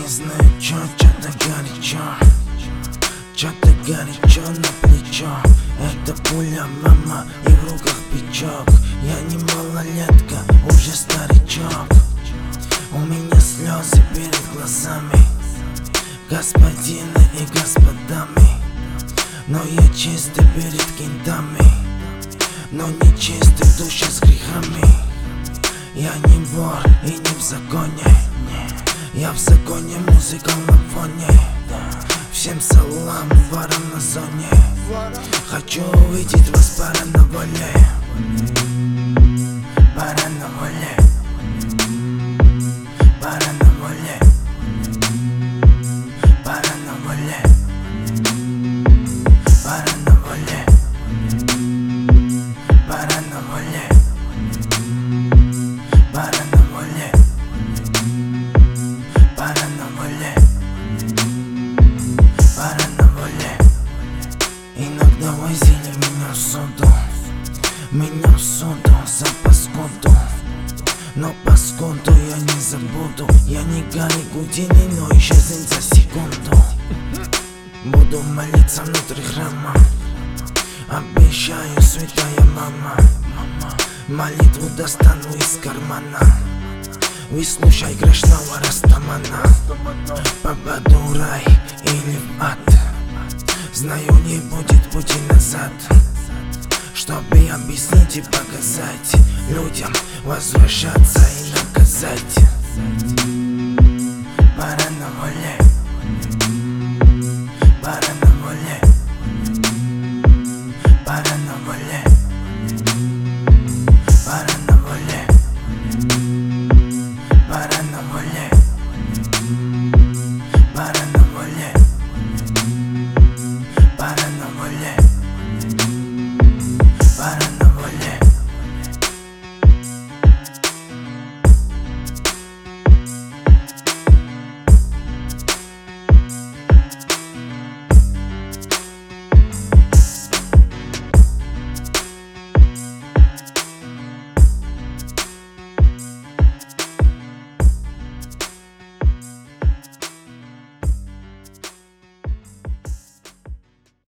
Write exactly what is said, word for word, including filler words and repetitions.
не знаю, чё, чё-то горячо, чё-то горячо на плечо. Это пуля, мама, и в руках печок. Я не малолетка, уже старичок. У меня слезы перед глазами, господины и господами. Но я чистый перед кентами, но не чистый в душе с грехами. Я не вор и не в законе, я в законе, музыка на фоне. Всем салам, ворам на зоне. Хочу увидеть вас пара на воле, пара на воле, пара на воле, пара на воле, пара на воле, пара на воле, пара на воле, пара на воле, пара на воле. Иногда возили меня в суду, меня в суду за паскуду. Но паскуду я не забуду. Я не Гарри Гудини, но исчезнет за секунду. Буду молиться внутри храма, обещаю, святая мама. Молитву достану из кармана, выслушай грешного растамана. Попаду в рай или в ад, знаю, не будет пути назад. Чтобы объяснить и показать людям, возвращаться и наказать. Пора на воле,